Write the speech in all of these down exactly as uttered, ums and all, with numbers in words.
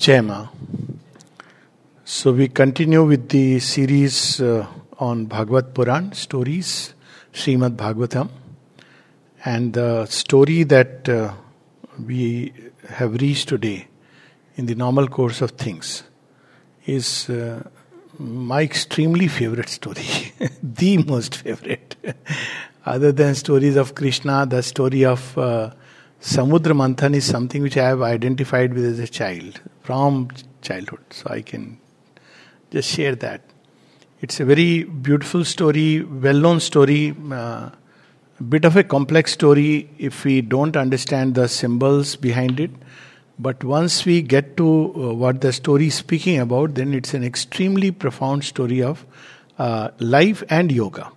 Jai Ma. So we continue with the series uh, on Bhagavad Puran stories, Srimad Bhagavatam, and the story that uh, we have reached today in the normal course of things is uh, my extremely favorite story, the most favorite. Other than stories of Krishna, the story of uh, Samudra Manthan is something which I have identified with as a child, from childhood. So I can just share that. It's a very beautiful story, well-known story, uh, a bit of a complex story if we don't understand the symbols behind it. But once we get to uh, what the story is speaking about, then it's an extremely profound story of uh, life and yoga.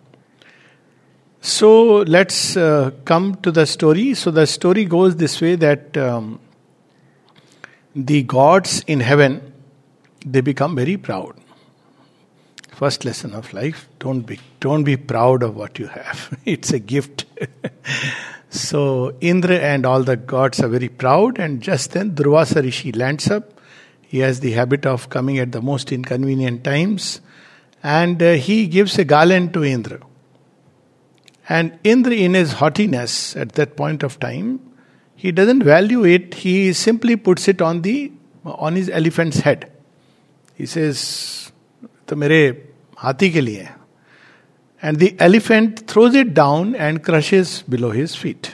So let's uh, come to the story. So the story goes this way, that um, the gods in heaven, they become very proud. First lesson of life, don't be don't be proud of what you have. It's a gift. So Indra and all the gods are very proud, and just then Durvasa Rishi lands up. He has the habit of coming at the most inconvenient times, and uh, he gives a garland to Indra. And Indra, in his haughtiness at that point of time, he doesn't value it. He simply puts it on the on his elephant's head. He says, "To mere hathi ke liye." And the elephant throws it down and crushes below his feet.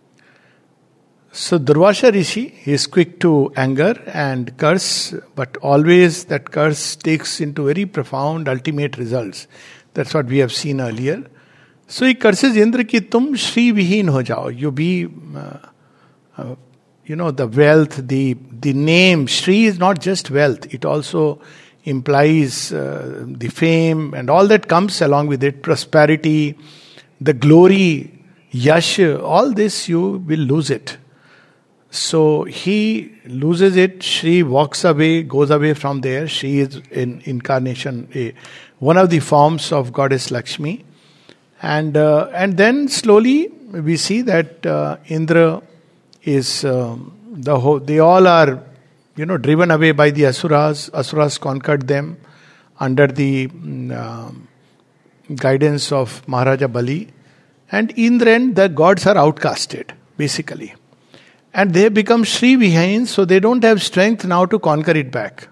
So Durvasa Rishi, he is quick to anger and curse, but always that curse takes into very profound ultimate results. That's what we have seen earlier. So he curses Indra ki tum Shri Vihin ho jao. You be, uh, uh, you know, the wealth, the the name. Shri is not just wealth. It also implies uh, the fame and all that comes along with it. Prosperity, the glory, yash, all this you will lose it. So he loses it. Shri walks away, goes away from there. Shri is in incarnation, a, one of the forms of Goddess Lakshmi. And uh, and then slowly we see that uh, Indra is um, the whole, they all are, you know, driven away by the Asuras. Asuras conquered them under the uh, guidance of Maharaja Bali. And Indra and the gods are outcasted, basically. And they become Shri Vihin, so they don't have strength now to conquer it back.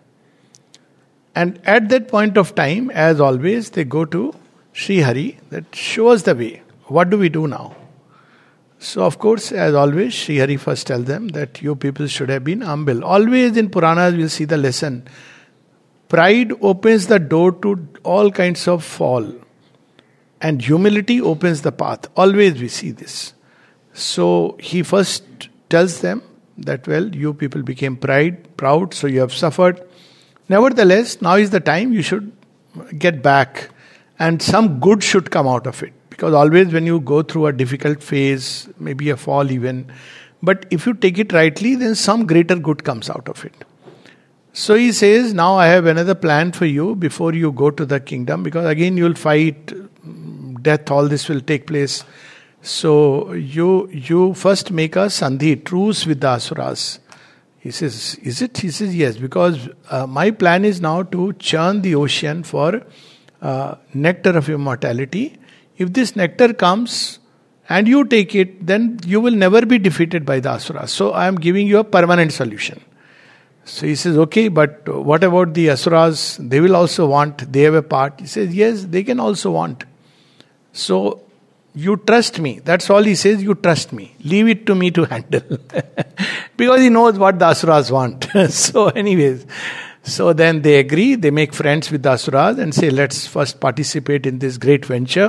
And at that point of time, as always, they go to Sri Hari, that shows the way. What do we do now? So of course, as always, Sri Hari first tells them that you people should have been humble. Always in Puranas we'll see the lesson. Pride opens the door to all kinds of fall. And humility opens the path. Always we see this. So he first tells them that, well, you people became pride, proud, so you have suffered. Nevertheless, now is the time you should get back. And some good should come out of it. Because always when you go through a difficult phase, maybe a fall even, but if you take it rightly, then some greater good comes out of it. So he says, now I have another plan for you before you go to the kingdom, because again you will fight, death, all this will take place. So you you first make a sandhi, truce with the asuras. He says, is it? He says, yes, because uh, my plan is now to churn the ocean for Uh, nectar of immortality. If this nectar comes and you take it, then you will never be defeated by the asuras. So I am giving you a permanent solution. So he says, okay, but what about the asuras? They will also want, they have a part. He says, yes, they can also want. So you trust me. That's all he says, you trust me. Leave it to me to handle. Because he knows what the asuras want. So anyways, so then they agree, they make friends with the Asuras and say, let's first participate in this great venture.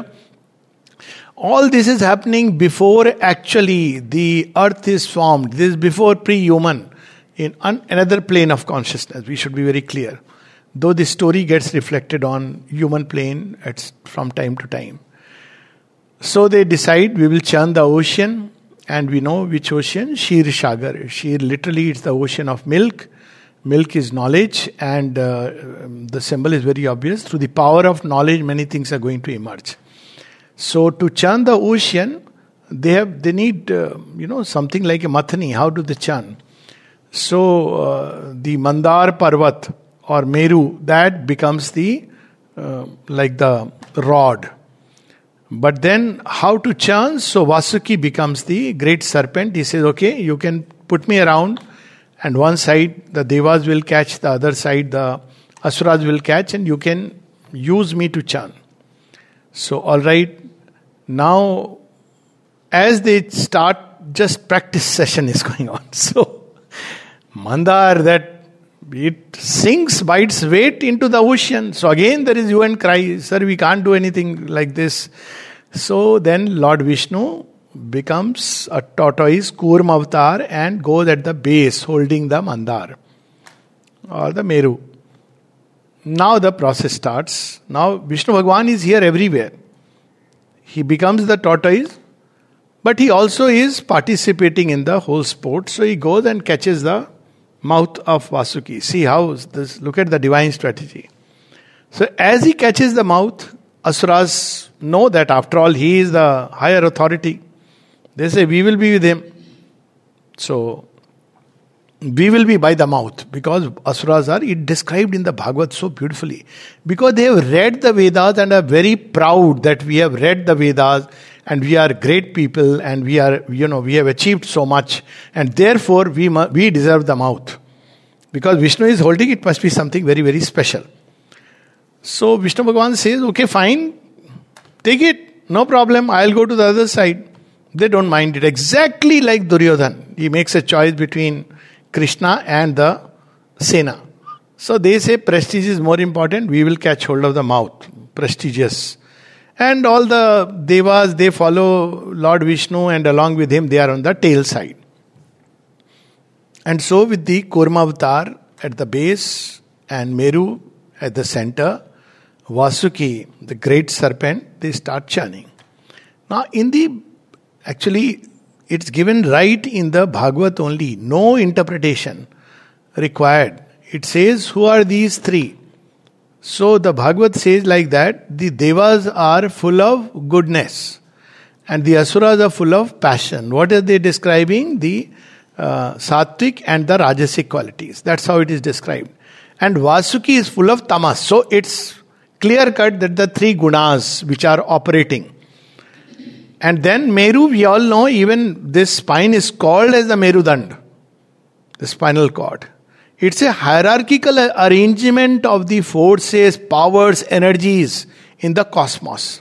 All this is happening before actually the earth is formed. This is before pre-human, in un- another plane of consciousness. We should be very clear. Though this story gets reflected on human plane at, from time to time. So they decide, we will churn the ocean, and we know which ocean? Shir Shagar. Shir literally is the ocean of milk. Milk is knowledge, and uh, the symbol is very obvious. Through the power of knowledge, many things are going to emerge. So to churn the ocean, they have they need uh, you know something like a mathani. How do they churn? So uh, the Mandar Parvat or Meru, that becomes the uh, like the rod. But then how to churn? So Vasuki becomes the great serpent. He says, okay, you can put me around, and one side the Devas will catch, the other side the Asuras will catch, and you can use me to churn. So all right, now as they start, just practice session is going on. So Mandar, that it sinks by its weight into the ocean. So again there is hue and cry, sir, we can't do anything like this. So then Lord Vishnu becomes a tortoise, Kurma avatar, and goes at the base holding the Mandar or the Meru. Now the process starts. Now Vishnu Bhagwan is here everywhere. He becomes the tortoise, but he also is participating in the whole sport. So he goes and catches the mouth of Vasuki. See how this, look at the divine strategy. So as he catches the mouth, Asuras know that after all he is the higher authority. They say, we will be with him. So we will be by the mouth, because Asuras are, it described in the Bhagavad so beautifully. Because they have read the Vedas and are very proud that we have read the Vedas and we are great people and we are, you know, we have achieved so much, and therefore we mu- we deserve the mouth. Because Vishnu is holding, it must be something very, very special. So Vishnu Bhagavan says, okay, fine, take it, no problem, I'll go to the other side. They don't mind it. Exactly like Duryodhan. He makes a choice between Krishna and the Sena. So they say prestige is more important, we will catch hold of the mouth. Prestigious. And all the Devas, they follow Lord Vishnu, and along with him they are on the tail side. And so with the Kurma avatar at the base and Meru at the center, Vasuki, the great serpent, they start churning. Now in the, actually it's given right in the Bhagavad only, no interpretation required. It says, who are these three? So the Bhagavad says like that, the Devas are full of goodness and the Asuras are full of passion. What are they describing? The uh, Sattvic and the Rajasic qualities. That's how it is described. And Vasuki is full of tamas. So it's clear cut that the three gunas which are operating. And then Meru, we all know, even this spine is called as the Merudand, the spinal cord. It's a hierarchical arrangement of the forces, powers, energies in the cosmos.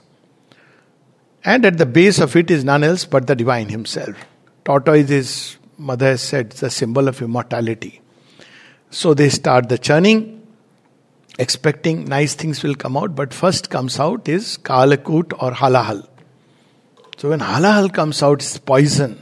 And at the base of it is none else but the divine himself. Tortoise is, Mother has said, the symbol of immortality. So they start the churning, expecting nice things will come out, but first comes out is Kalakut or Halahal. So when Halahal comes out, it's poison.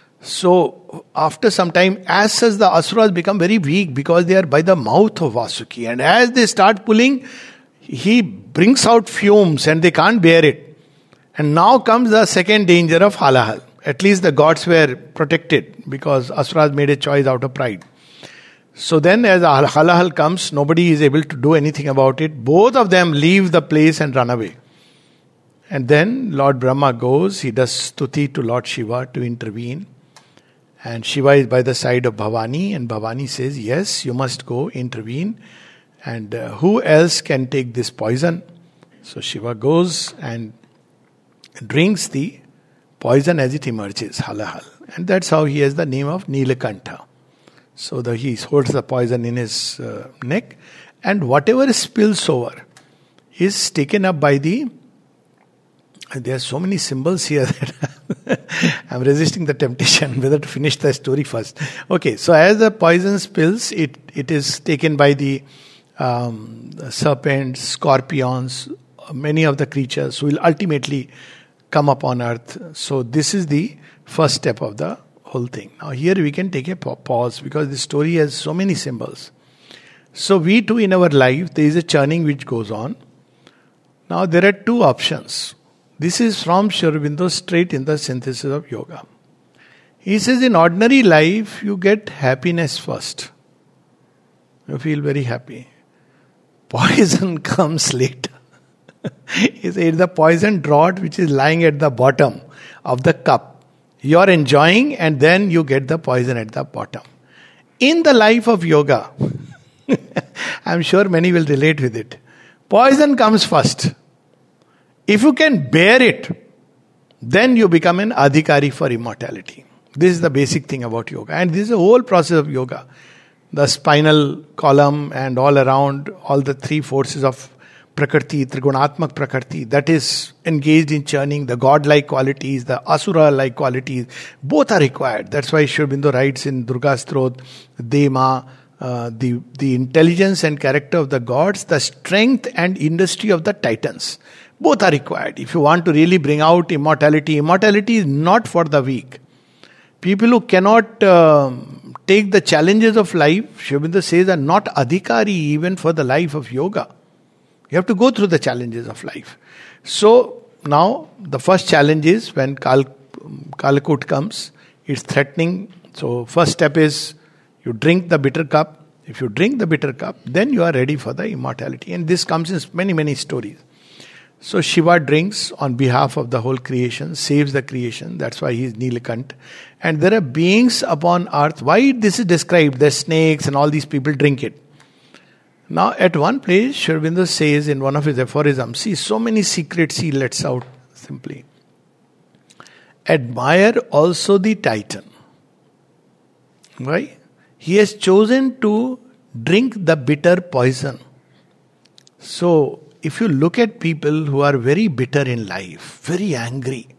So after some time, as such, the Asuras become very weak because they are by the mouth of Vasuki. And as they start pulling, he brings out fumes and they can't bear it. And now comes the second danger of Halahal. At least the gods were protected because Asuras made a choice out of pride. So then as Halahal comes, nobody is able to do anything about it. Both of them leave the place and run away. And then Lord Brahma goes, he does stuti to Lord Shiva to intervene. And Shiva is by the side of Bhavani, and Bhavani says, yes, you must go intervene. And uh, who else can take this poison? So Shiva goes and drinks the poison as it emerges, Halahal. And that's how he has the name of Nilakantha. So the, he holds the poison in his uh, neck, and whatever spills over is taken up by the... There are so many symbols here that I'm resisting the temptation whether to finish the story first. Okay, so as the poison spills, it, it is taken by the, um, the serpents, scorpions, many of the creatures who will ultimately come upon earth. So this is the first step of the whole thing. Now here we can take a pause because the story has so many symbols. So we too in our life, there is a churning which goes on. Now there are two options. This is from Sri Aurobindo straight in the Synthesis of Yoga. He says in ordinary life, you get happiness first. You feel very happy. Poison comes later. He says the poison draught which is lying at the bottom of the cup. You are enjoying and then you get the poison at the bottom. In the life of yoga, I'm sure many will relate with it. Poison comes first. If you can bear it, then you become an adhikari for immortality. This is the basic thing about yoga. And this is the whole process of yoga. The spinal column and all around, all the three forces of Prakriti, Trigunatmak Prakriti, that is engaged in churning, the godlike qualities, the asura-like qualities, both are required. That's why Sri Aurobindo writes in Durga's throat, Dema, uh, the, the intelligence and character of the gods, the strength and industry of the titans. Both are required. If you want to really bring out immortality, immortality is not for the weak. People who cannot uh, take the challenges of life, Sri Aurobindo says, are not adhikari even for the life of yoga. You have to go through the challenges of life. So now the first challenge is when Kal, Kalakut comes, it's threatening. So first step is you drink the bitter cup. If you drink the bitter cup, then you are ready for the immortality. And this comes in many, many stories. So Shiva drinks on behalf of the whole creation, saves the creation. That's why he is Nilakant. And there are beings upon earth. Why this is described? The snakes and all these people drink it. Now, at one place, Sri Aurobindo says in one of his aphorisms, see, so many secrets he lets out simply. Admire also the Titan. Why? He has chosen to drink the bitter poison. So, if you look at people who are very bitter in life, very angry.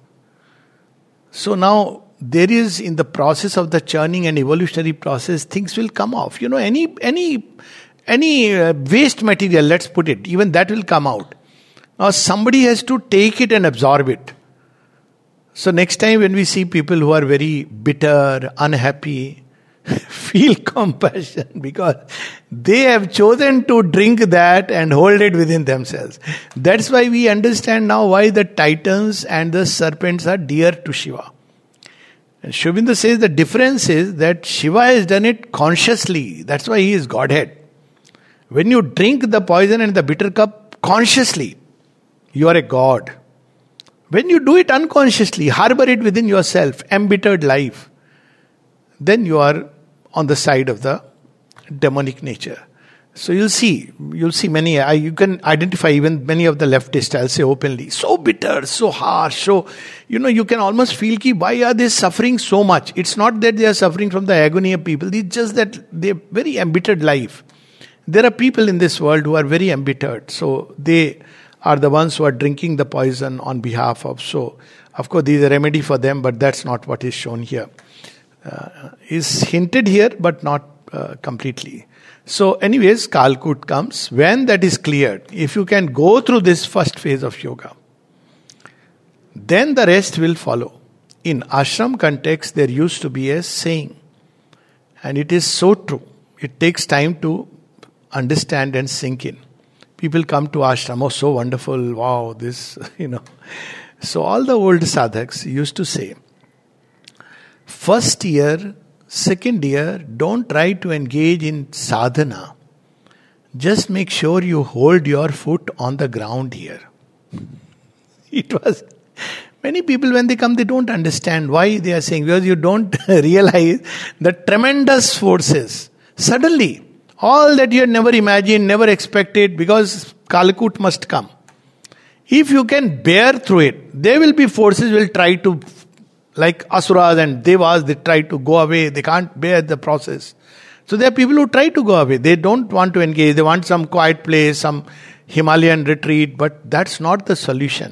So now, there is in the process of the churning and evolutionary process, things will come off. You know, any, any, Any uh, waste material, let's put it, even that will come out. Now somebody has to take it and absorb it. So next time when we see people who are very bitter, unhappy, feel compassion because they have chosen to drink that and hold it within themselves. That's why we understand now why the titans and the serpents are dear to Shiva. And Sri Aurobindo says the difference is that Shiva has done it consciously. That's why he is Godhead. When you drink the poison and the bitter cup consciously, you are a god. When you do it unconsciously, harbor it within yourself, embittered life, then you are on the side of the demonic nature. So you'll see, you'll see many, I, you can identify even many of the leftists, I'll say openly, so bitter, so harsh, so, you know, you can almost feel, ki, why are they suffering so much? It's not that they are suffering from the agony of people, it's just that they have very embittered life. There are people in this world who are very embittered. So they are the ones who are drinking the poison on behalf of. So, of course, there is a remedy for them, but that's not what is shown here. Uh, is hinted here, but not uh, completely. So, anyways, Kalkut comes. When that is cleared, if you can go through this first phase of yoga, then the rest will follow. In ashram context, there used to be a saying. And it is so true. It takes time to understand and sink in. People come to ashram, oh, so wonderful, wow, this, you know. So all the old sadhaks used to say, first year, second year, don't try to engage in sadhana. Just make sure you hold your foot on the ground here. It was, many people when they come, they don't understand why they are saying, because you don't realize the tremendous forces. Suddenly, all that you had never imagined, never expected, because Kalakut must come. If you can bear through it, there will be forces will try to, like Asuras and Devas, they try to go away. They can't bear the process. So there are people who try to go away. They don't want to engage. They want some quiet place, some Himalayan retreat, but that's not the solution.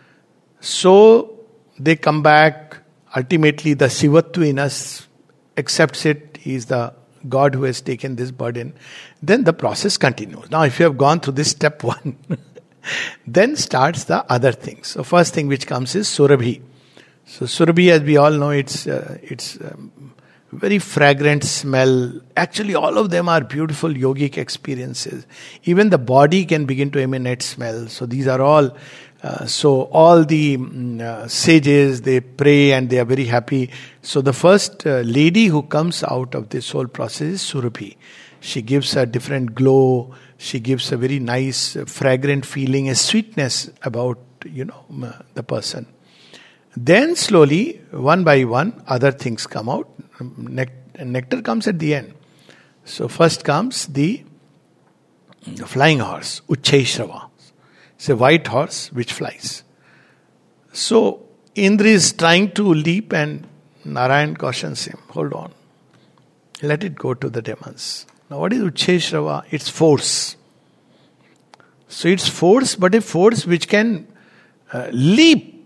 So they come back. Ultimately, the Sivattu in us accepts it. He is the God who has taken this burden. Then the process continues. Now, if you have gone through this step one, then starts the other things. So first thing which comes is Surabhi. So Surabhi, as we all know, it's uh, it's um, very fragrant smell. Actually, all of them are beautiful yogic experiences. Even the body can begin to emanate smell. So these are all. Uh, so all the um, uh, sages, they pray and they are very happy. So the first uh, lady who comes out of this whole process is Surabhi. She gives a different glow. She gives a very nice, uh, fragrant feeling, a sweetness about, you know, uh, the person. Then slowly, one by one, other things come out. Nectar comes at the end. So first comes the flying horse, Uchchaishrava. It's a white horse which flies. So Indra is trying to leap and Narayan cautions him, hold on. Let it go to the demons. Now what is Uchchaishrava? It's force. So it's force, but a force which can uh, leap.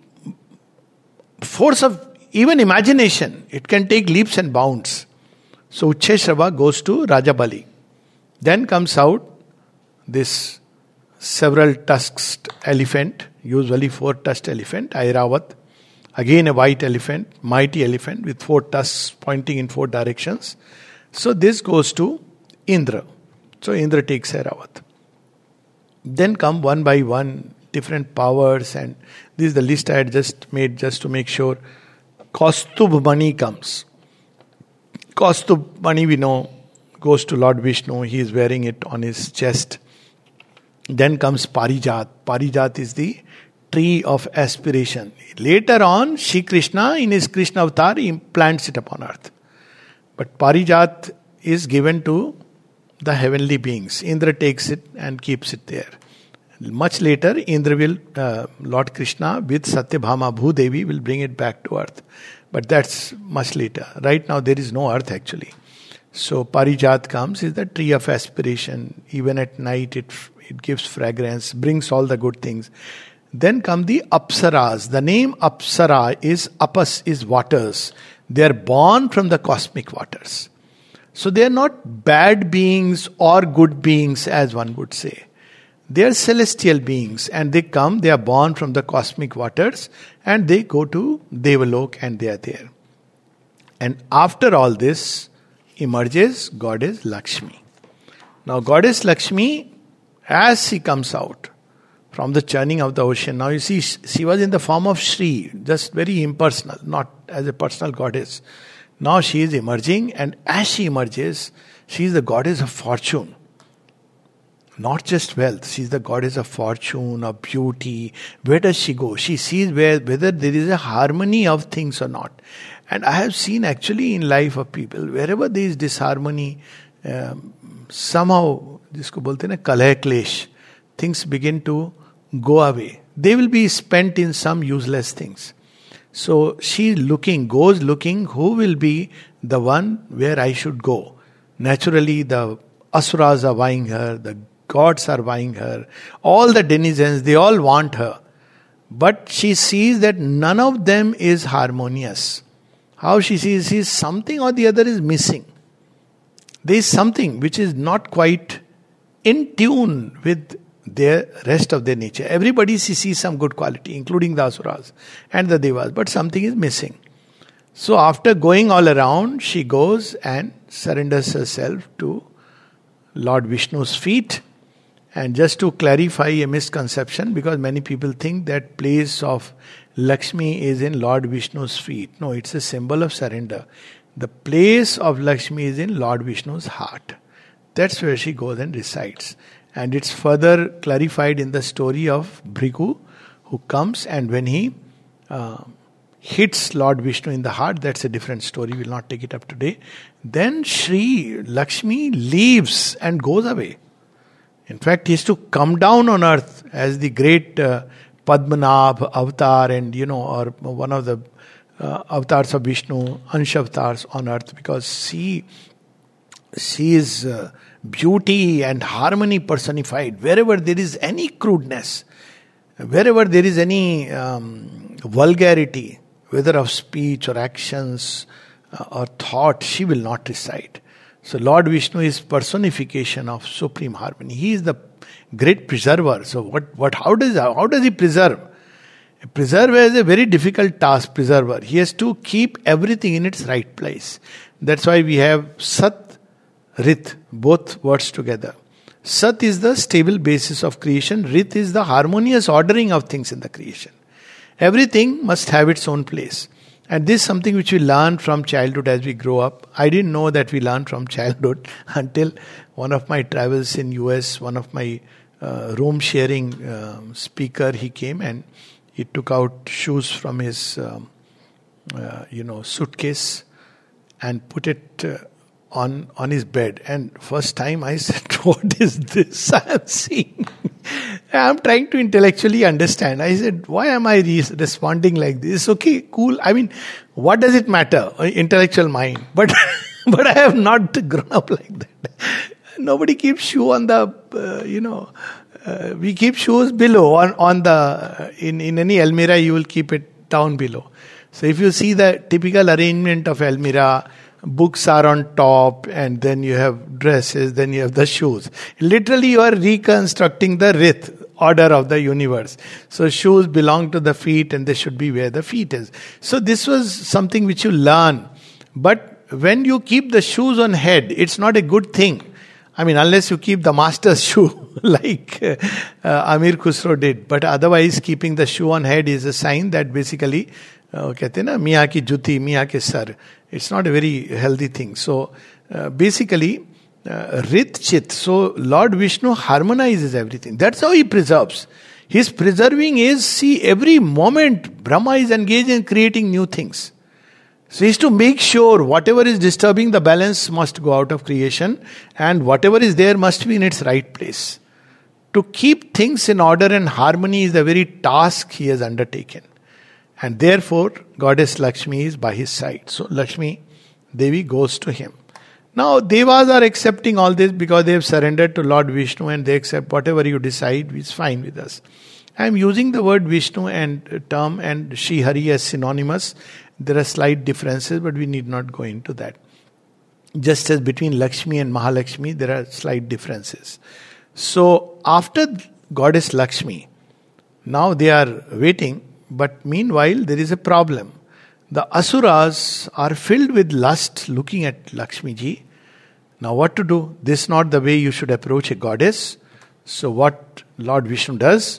Force of even imagination. It can take leaps and bounds. So Uchchaishrava goes to Rajabali. Then comes out this several tusked elephant, usually four tusked elephant, Airavat. Again a white elephant, mighty elephant with four tusks pointing in four directions. So this goes to Indra. So Indra takes Airavat. Then come one by one different powers, and this is the list I had just made just to make sure. Kaustubh Mani comes. Kaustubh Mani we know goes to Lord Vishnu. He is wearing it on his chest. Then comes Parijat. Parijat is the tree of aspiration. Later on, Shri Krishna in his Krishna avatar he plants it upon earth. But Parijat is given to the heavenly beings. Indra takes it and keeps it there. Much later, Indra will, uh, Lord Krishna with Satyabhama Bhudevi will bring it back to earth. But that's much later. Right now there is no earth actually. So Parijat comes, is the tree of aspiration. Even at night it, it gives fragrance, brings all the good things. Then come the Apsaras. The name Apsara is, Apas is waters. They are born from the cosmic waters. So they are not bad beings or good beings as one would say. They are celestial beings and they come, they are born from the cosmic waters and they go to Devalok and they are there. And after all this emerges Goddess Lakshmi. Now Goddess Lakshmi, as she comes out from the churning of the ocean, now you see she was in the form of Shri, just very impersonal, not as a personal goddess. Now she is emerging, and as she emerges, she is the goddess of fortune. Not just wealth, she is the goddess of fortune, of beauty. Where does she go? She sees where whether there is a harmony of things or not. And I have seen actually in life of people, wherever there is disharmony, um, somehow, jisko bolte na kalay klesh, things begin to go away. They will be spent in some useless things. So she looking, goes looking, who will be the one where I should go. Naturally the asuras are vying her, the gods are vying her, all the denizens, they all want her. But she sees that none of them is harmonious. How she sees, sees something or the other is missing. There is something which is not quite in tune with their rest of their nature. Everybody sees some good quality, including the asuras and the devas, but something is missing. So after going all around, she goes and surrenders herself to Lord Vishnu's feet. And just to clarify a misconception, because many people think that place of Lakshmi is in Lord Vishnu's feet. No, it's a symbol of surrender. The place of Lakshmi is in Lord Vishnu's heart. That's where she goes and resides. And it's further clarified in the story of Bhrigu, who comes and when he uh, hits Lord Vishnu in the heart, that's a different story, we'll not take it up today. Then Shri Lakshmi leaves and goes away. In fact, he has to come down on earth as the great uh, Padmanabh avatar and, you know, or one of the uh, avatars of Vishnu, Ansha avatars on earth, because she, she is uh, beauty and harmony personified. Wherever there is any crudeness, wherever there is any um, vulgarity, whether of speech or actions uh, or thought, she will not reside. So Lord Vishnu is personification of supreme harmony. He is the great preserver. So what, what, how does, how does he preserve? A preserver is a very difficult task, preserver. He has to keep everything in its right place. That's why we have Sat, Rit, both words together. Sat is the stable basis of creation. Rit is the harmonious ordering of things in the creation. Everything must have its own place. And this is something which we learn from childhood as we grow up. I didn't know that we learn from childhood until one of my travels in U S, one of my uh, room sharing uh, speaker, he came and he took out shoes from his um, uh, you know suitcase and put it uh, on, on his bed. And first time I said, what is this I am seeing? I'm trying to intellectually understand. I said, why am I re- responding like this? Okay, cool. I mean, what does it matter? Intellectual mind. But but I have not grown up like that. Nobody keeps shoe on the, uh, you know, uh, we keep shoes below on, on the, uh, in, in any almirah you will keep it down below. So if you see the typical arrangement of almirah, books are on top, and then you have dresses, then you have the shoes. Literally you are reconstructing the rith, order of the universe. So shoes belong to the feet and they should be where the feet is. So this was something which you learn. But when you keep the shoes on head, it's not a good thing. I mean, unless you keep the master's shoe, like uh, Amir Khusro did. But otherwise, keeping the shoe on head is a sign that basically, uh, कहते हैं ना, मियाँ की जुती, मियाँ के सर. It's not a very healthy thing. So, uh, basically, uh, Rit Chit. So, Lord Vishnu harmonizes everything. That's how he preserves. His preserving is, see, every moment Brahma is engaged in creating new things. So he is to make sure whatever is disturbing the balance must go out of creation, and whatever is there must be in its right place. To keep things in order and harmony is the very task he has undertaken. And therefore, Goddess Lakshmi is by his side. So Lakshmi Devi goes to him. Now, Devas are accepting all this because they have surrendered to Lord Vishnu, and they accept whatever you decide is fine with us. I am using the word Vishnu and term and Shri Hari as synonymous. There are slight differences, but we need not go into that. Just as between Lakshmi and Mahalakshmi, there are slight differences. So, after Goddess Lakshmi, now they are waiting, but meanwhile there is a problem. The Asuras are filled with lust looking at Lakshmi ji. Now what to do? This is not the way you should approach a goddess. So what Lord Vishnu does,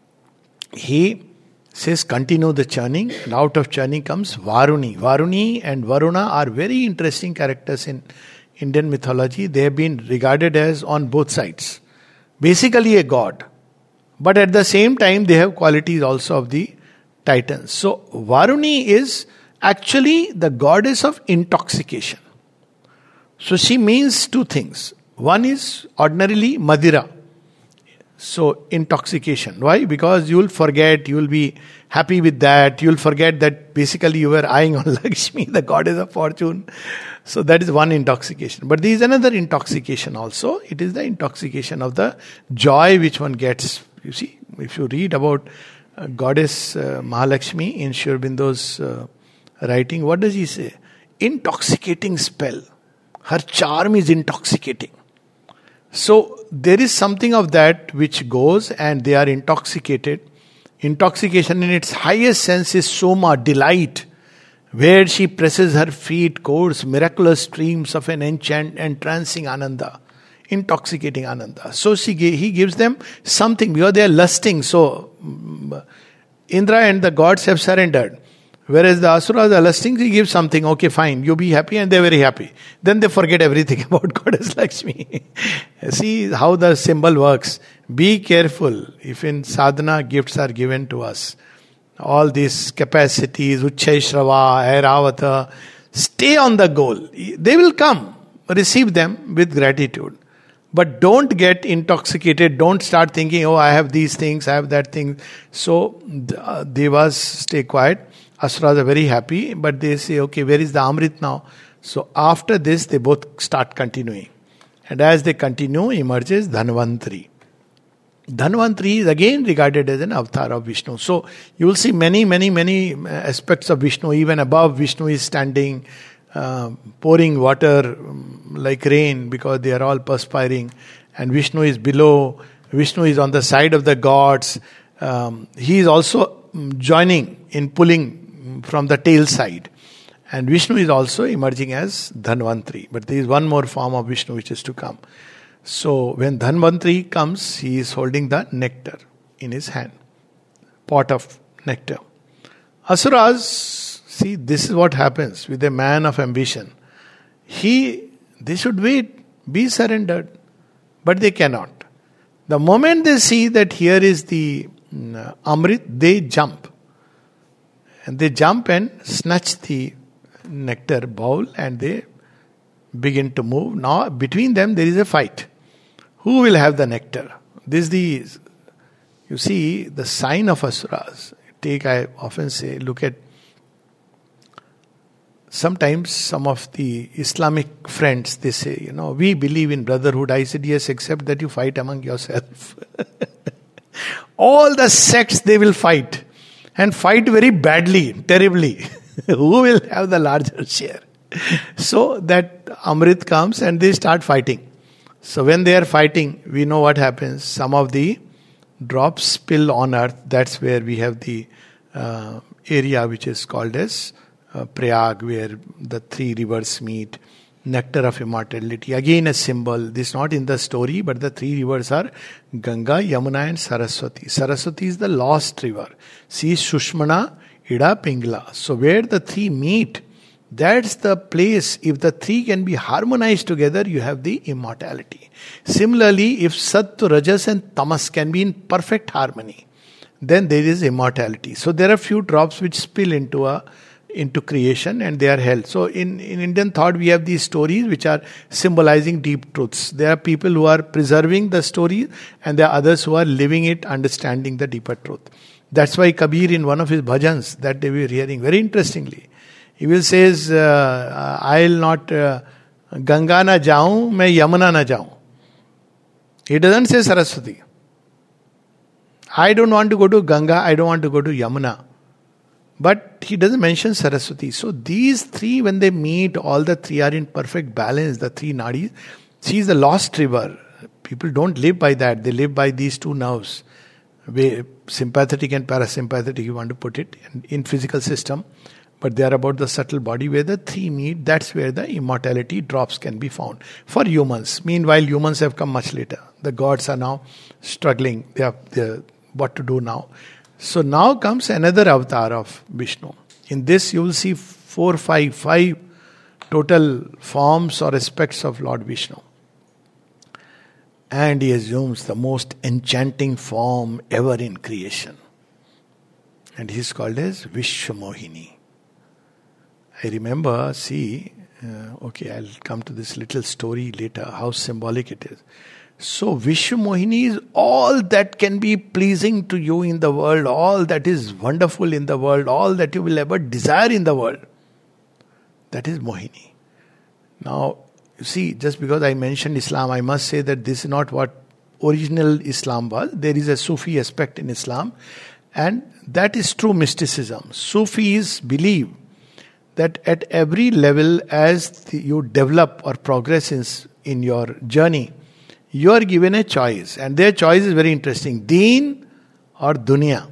he says continue the churning, and out of churning comes Varuni. Varuni and Varuna are very interesting characters in Indian mythology. They have been regarded as on both sides. Basically a god. But at the same time they have qualities also of the Titans. So Varuni is actually the goddess of intoxication. So she means two things. One is ordinarily Madira. So intoxication. Why? Because you will forget, you will be happy with that. You will forget that basically you were eyeing on Lakshmi, the goddess of fortune. So that is one intoxication. But there is another intoxication also. It is the intoxication of the joy which one gets. You see, if you read about uh, goddess uh, Mahalakshmi in Sri Aurobindo's uh, writing, what does he say? Intoxicating spell. Her charm is intoxicating. So there is something of that which goes, and they are intoxicated. Intoxication in its highest sense is soma, delight. Where she presses her feet, course miraculous streams of an enchant, entrancing ananda. Intoxicating ananda. So she, he gives them something because they are lusting. So Indra and the gods have surrendered. Whereas the Asuras are lusting, he gives something, okay fine, you be happy, and they're very happy. Then they forget everything about Goddess Lakshmi. See how the symbol works. Be careful if in sadhana gifts are given to us. All these capacities, Uchchai Shrava, Airavata, stay on the goal. They will come, receive them with gratitude. But don't get intoxicated, don't start thinking, oh I have these things, I have that thing. So uh, Devas stay quiet. Asuras are very happy, but they say, okay, where is the Amrit now? So after this, they both start continuing. And as they continue, emerges Dhanvantari. Dhanvantari is again regarded as an avatar of Vishnu. So you will see many, many, many aspects of Vishnu. Even above, Vishnu is standing, uh, pouring water um, like rain because they are all perspiring. And Vishnu is below. Vishnu is on the side of the gods. Um, he is also joining in pulling from the tail side. And Vishnu is also emerging as Dhanvantari. But there is one more form of Vishnu which is to come. So when Dhanvantari comes, he is holding the nectar in his hand. Pot of nectar. Asuras, see, this is what happens with a man of ambition. He, they should wait, be surrendered. But they cannot. The moment they see that here is the uh, Amrit, they jump. And they jump and snatch the nectar bowl and they begin to move. Now, between them, there is a fight. Who will have the nectar? This is the, you see, the sign of asuras. Take, I often say, look at sometimes some of the Islamic friends, they say, you know, we believe in brotherhood. I said, yes, except that you fight among yourself. All the sects, they will fight. And fight very badly, terribly. Who will have the larger share? So that Amrit comes and they start fighting. So when they are fighting, we know what happens. Some of the drops spill on earth. That's where we have the uh, area which is called as uh, Prayag, where the three rivers meet. Nectar of immortality. Again a symbol. This is not in the story, but the three rivers are Ganga, Yamuna and Saraswati. Saraswati is the lost river. See Shushmana, Ida, Pingla. So where the three meet, that's the place. If the three can be harmonized together, you have the immortality. Similarly, if Sattva, Rajas and Tamas can be in perfect harmony, then there is immortality. So there are few drops which spill into a into creation and they are held. So in, in Indian thought, we have these stories which are symbolizing deep truths. There are people who are preserving the story and there are others who are living it, understanding the deeper truth. That's why Kabir, in one of his bhajans that they were hearing, very interestingly, he will says, uh, I'll not uh, Ganga na jaun, main Yamuna na jaun. He doesn't say Saraswati. I don't want to go to Ganga, I don't want to go to Yamuna. But he doesn't mention Saraswati. So these three, when they meet, all the three are in perfect balance, the three nadis. She is the lost river. People don't live by that. They live by these two nerves. Sympathetic and parasympathetic, you want to put it, in physical system. But they are about the subtle body where the three meet. That's where the immortality drops can be found. For humans. Meanwhile, humans have come much later. The gods are now struggling. They are, they are what to do now. So now comes another avatar of Vishnu. In this you will see four, five, five total forms or aspects of Lord Vishnu. And he assumes the most enchanting form ever in creation. And he is called as Vishwamohini. I remember, see, uh, okay, I'll come to this little story later, how symbolic it is. So Vishwamohini is all that can be pleasing to you in the world, all that is wonderful in the world, all that you will ever desire in the world. That is Mohini. Now, you see, just because I mentioned Islam, I must say that this is not what original Islam was. There is a Sufi aspect in Islam, and that is true mysticism. Sufis believe that at every level, as the, you develop or progress in, in your journey, you are given a choice, and their choice is very interesting. Deen or dunya.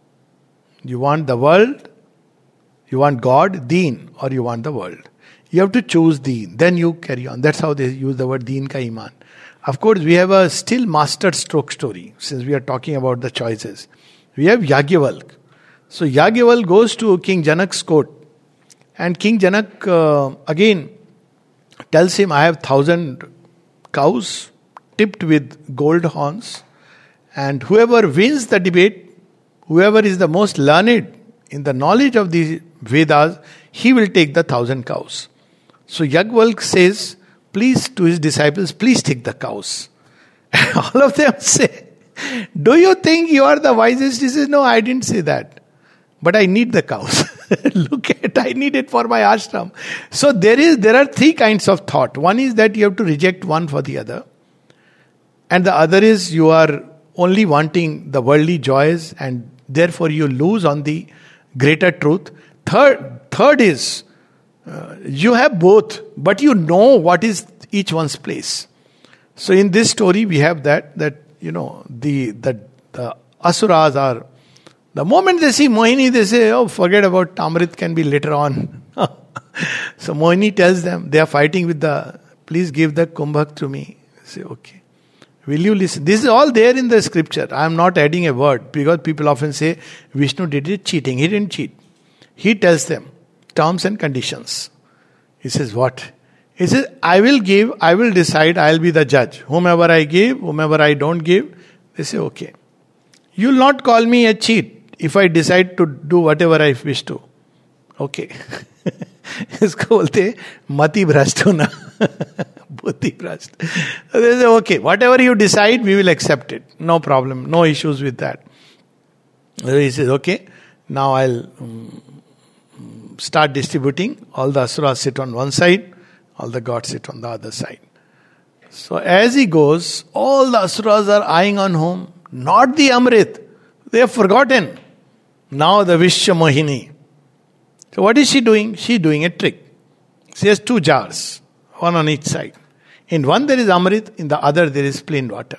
You want the world, you want God, deen, or you want the world. You have to choose deen, then you carry on. That's how they use the word deen ka iman. Of course, we have a still master stroke story, since we are talking about the choices. We have Yagyavalk. So Yagyavalk goes to King Janak's court, and King Janak uh, again tells him, I have thousand cows tipped with gold horns, and whoever wins the debate, whoever is the most learned in the knowledge of the Vedas, he will take the thousand cows. So Yagyavalk says, please, to his disciples, please take the cows. All of them say, do you think you are the wisest? He says, no, I didn't say that. But I need the cows. Look at, I need it for my ashram. So there is, there are three kinds of thought. One is that you have to reject one for the other. And the other is you are only wanting the worldly joys and therefore you lose on the greater truth. Third, third is uh, you have both, but you know what is each one's place. So in this story we have that, that you know, the, the, the asuras are, the moment they see Mohini, they say, oh, forget about Amrit, can be later on. So Mohini tells them, they are fighting with the, please give the kumbhak to me. They say, okay. Will you listen? This is all there in the scripture. I am not adding a word, because people often say Vishnu did it cheating. He didn't cheat. He tells them terms and conditions. He says what? He says, I will give, I will decide, I will be the judge. Whomever I give, whomever I don't give. They say, okay. You will not call me a cheat if I decide to do whatever I wish to. Okay. इसको बोलते मति भ्रष्ट होना. Buddhi Bhrashta. They say, okay, whatever you decide, we will accept it. No problem, no issues with that. So he says, okay, now I'll um, start distributing. All the asuras sit on one side, all the gods sit on the other side. So as he goes, all the asuras are eyeing on whom? Not the Amrit. They have forgotten. Now the Vishya Mohini. So what is she doing? She is doing a trick. She has two jars, one on each side. In one there is Amrit, in the other there is plain water.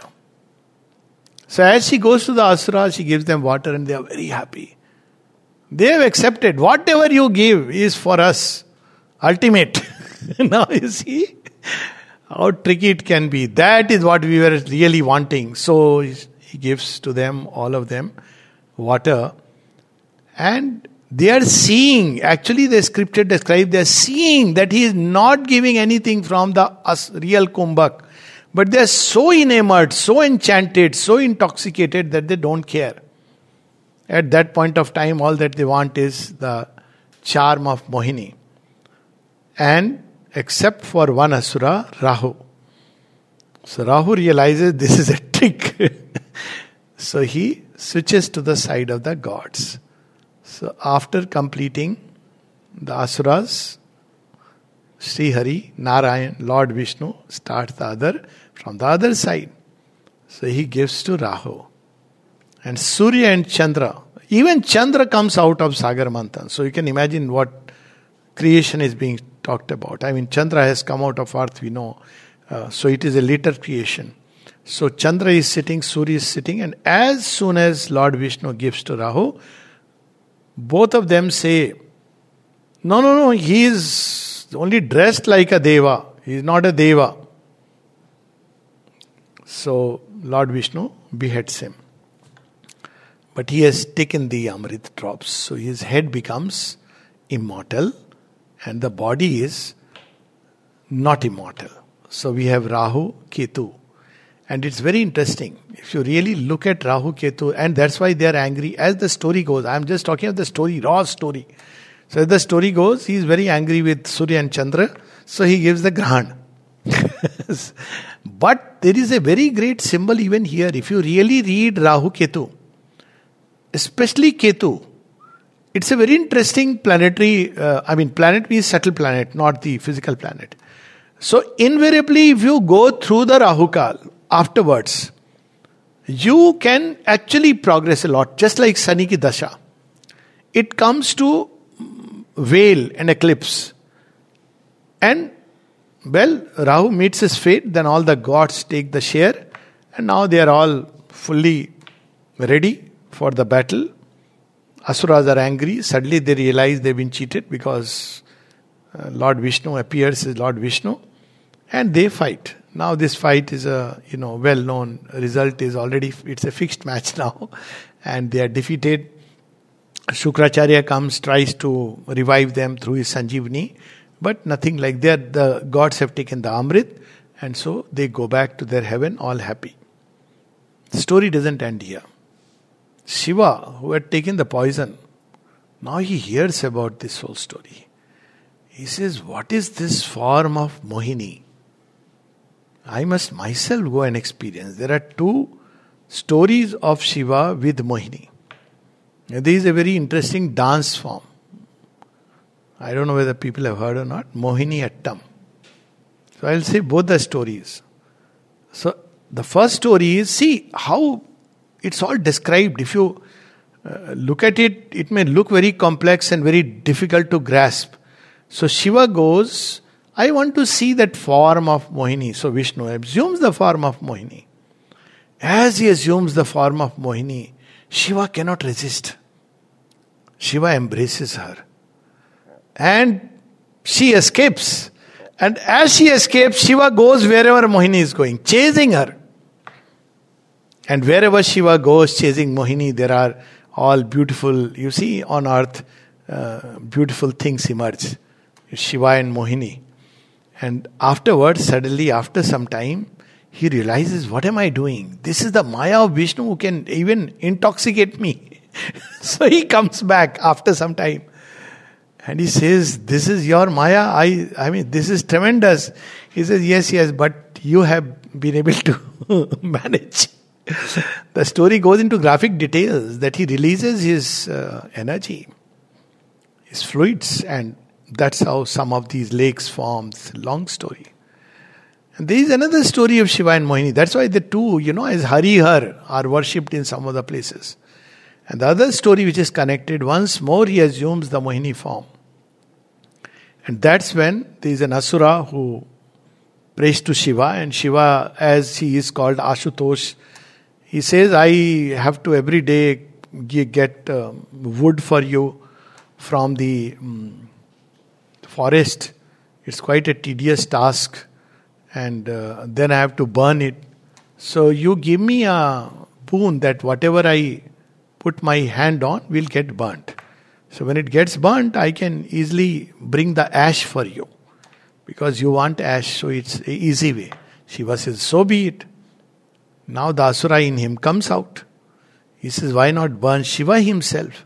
So as she goes to the Asura, she gives them water and they are very happy. They have accepted. Whatever you give is for us. Ultimate. Now you see how tricky it can be. That is what we were really wanting. So he gives to them, all of them, water. And they are seeing, actually the scripture describes, they are seeing that he is not giving anything from the real kumbhak. But they are so enamored, so enchanted, so intoxicated that they don't care. At that point of time, all that they want is the charm of Mohini. And except for one asura, Rahu. So Rahu realizes this is a trick. So he switches to the side of the gods. So after completing the asuras, Sri Hari, Narayan, Lord Vishnu starts the other from the other side. So he gives to Rahu. And Surya and Chandra, even Chandra comes out of Sagar Manthan. So you can imagine what creation is being talked about. I mean, Chandra has come out of earth, we know. Uh, so it is a later creation. So Chandra is sitting, Surya is sitting, and as soon as Lord Vishnu gives to Rahu, both of them say, no, no, no, he is only dressed like a deva. He is not a deva. So Lord Vishnu beheads him. But he has taken the Amrit drops. So his head becomes immortal and the body is not immortal. So we have Rahu, Ketu. And it's very interesting. If you really look at Rahu, Ketu, and that's why they are angry. As the story goes, I'm just talking of the story, raw story. So as the story goes, he is very angry with Surya and Chandra. So he gives the Grahan. But there is a very great symbol even here. If you really read Rahu, Ketu, especially Ketu, it's a very interesting planetary, uh, I mean planet means subtle planet, not the physical planet. So invariably if you go through the Rahukal afterwards, you can actually progress a lot, just like Sani ki Dasha. It comes to veil and eclipse. And well, Rahu meets his fate, then all the gods take the share, and now they are all fully ready for the battle. Asuras are angry. Suddenly they realize they've been cheated because uh, Lord Vishnu appears as Lord Vishnu, and they fight. Now this fight is a you know well-known result. Is already it's a fixed match now, and they are defeated. Shukracharya comes, tries to revive them through his Sanjeevani, but nothing like that. The gods have taken the Amrit, and so they go back to their heaven all happy. The story doesn't end here. Shiva, who had taken the poison, now he hears about this whole story. He says, what is this form of Mohini? I must myself go and experience. There are two stories of Shiva with Mohini. There is a very interesting dance form. I don't know whether people have heard or not. Mohini Attam. So I'll say both the stories. So the first story is, see how it's all described. If you uh, look at it, it may look very complex and very difficult to grasp. So Shiva goes, I want to see that form of Mohini. So Vishnu assumes the form of Mohini. As he assumes the form of Mohini, Shiva cannot resist. Shiva embraces her. And she escapes. And as she escapes, Shiva goes wherever Mohini is going, chasing her. And wherever Shiva goes chasing Mohini, there are all beautiful, you see on earth, uh, beautiful things emerge. Shiva and Mohini. And afterwards, suddenly after some time, he realizes, what am I doing? This is the Maya of Vishnu who can even intoxicate me. So he comes back after some time. And he says, this is your Maya? I, I mean, this is tremendous. He says, yes, yes, but you have been able to manage. The story goes into graphic details that he releases his uh, energy, his fluids, and that's how some of these lakes form. It's a long story. And there is another story of Shiva and Mohini. That's why the two, you know, as Harihar are worshipped in some other places. And the other story which is connected, once more he assumes the Mohini form. And that's when there is an Asura who prays to Shiva, and Shiva, as he is called Ashutosh, he says, I have to every day get uh, wood for you from the um, forest. It's quite a tedious task, and uh, then I have to burn it. So you give me a boon that whatever I put my hand on will get burnt. So when it gets burnt, I can easily bring the ash for you. Because you want ash, so it's an easy way. Shiva says, so be it. Now the Asura in him comes out. He says, why not burn Shiva himself?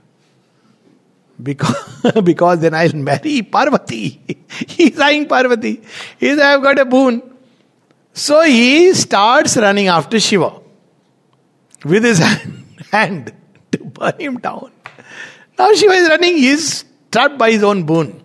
Because, because then I'll marry Parvati. He's eyeing Parvati. He says, I've got a boon. So he starts running after Shiva with his hand, hand to burn him down. Now Shiva is running, he is trapped by his own boon.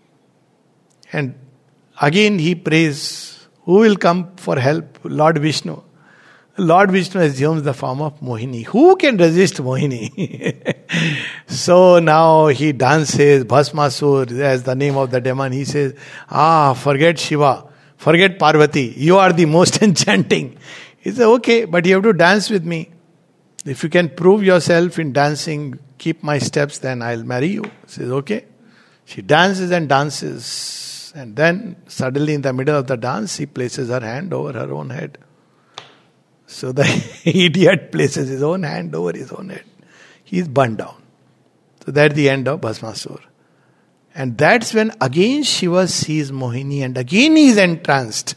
And again he prays, who will come for help? Lord Vishnu. Lord Vishnu assumes the form of Mohini. Who can resist Mohini? So now he dances, Bhasmasur, as the name of the demon. He says, ah, forget Shiva, forget Parvati. You are the most enchanting. He says, okay, but you have to dance with me. If you can prove yourself in dancing, keep my steps, then I'll marry you. He says, okay. She dances and dances. And then suddenly in the middle of the dance, he places her hand over her own head. So the idiot places his own hand over his own head. He is burned down. So that's the end of Bhasmasur. And that's when again Shiva sees Mohini and again he is entranced.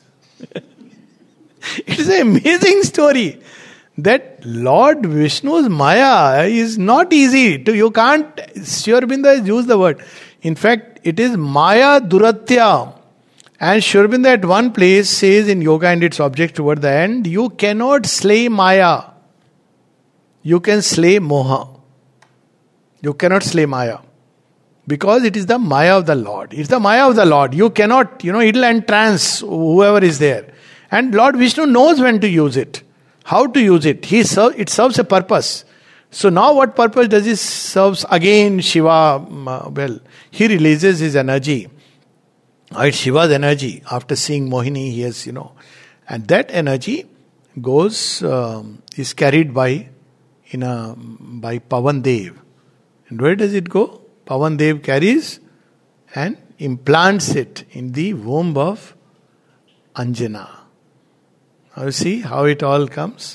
It is an amazing story. That Lord Vishnu's Maya is not easy to, you can't, Sri Aurobindo has used the word. In fact, it is Maya Duratya. And Sri Aurobindo at one place says in Yoga and its object toward the end, you cannot slay Maya. You can slay Moha. You cannot slay Maya. Because it is the Maya of the Lord. It's the Maya of the Lord. You cannot, you know, it'll entrance whoever is there. And Lord Vishnu knows when to use it. How to use it. He serve, it serves a purpose. So now what purpose does it serves? Again Shiva, well, he releases his energy. It's Shiva's energy. After seeing Mohini, he has, you know, and that energy goes, um, is carried by, in a, by Pavan Dev. And where does it go? Pavan Dev carries and implants it in the womb of Anjana. Now you see how it all comes.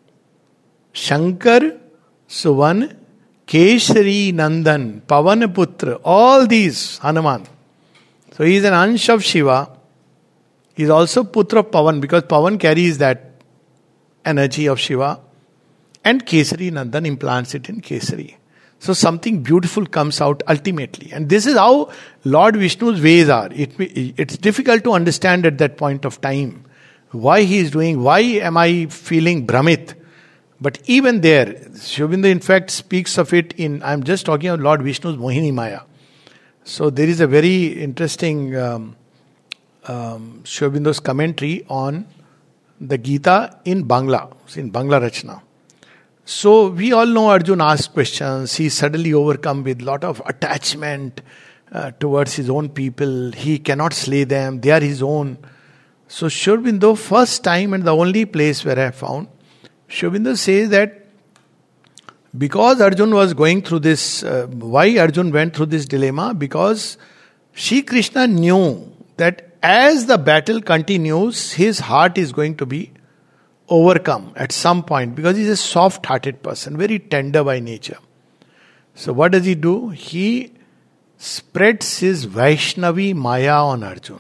Shankar, Suvan, Keshari Nandan, Pavanaputra, all these, Hanuman. So he is an Ansh of Shiva. He is also Putra of Pavan because Pavan carries that energy of Shiva. And Kesari Nandan implants it in Kesari. So something beautiful comes out ultimately. And this is how Lord Vishnu's ways are. It, it's difficult to understand at that point of time. Why he is doing, why am I feeling Brahmit? But even there, Sri Aurobindo in fact speaks of it in, I'm just talking of Lord Vishnu's Mohini Maya. So there is a very interesting um, um, Sri Aurobindo's commentary on the Gita in Bangla, in Bangla Rachna. So we all know Arjun asks questions. He suddenly overcome with lot of attachment uh, towards his own people. He cannot slay them. They are his own. So Sri Aurobindo, first time and the only place where I found, Sri Aurobindo says that because Arjun was going through this, uh, why Arjun went through this dilemma? Because Shri Krishna knew that as the battle continues, his heart is going to be overcome at some point because he's a soft-hearted person, very tender by nature. So what does he do? He spreads his Vaishnavi Maya on Arjun.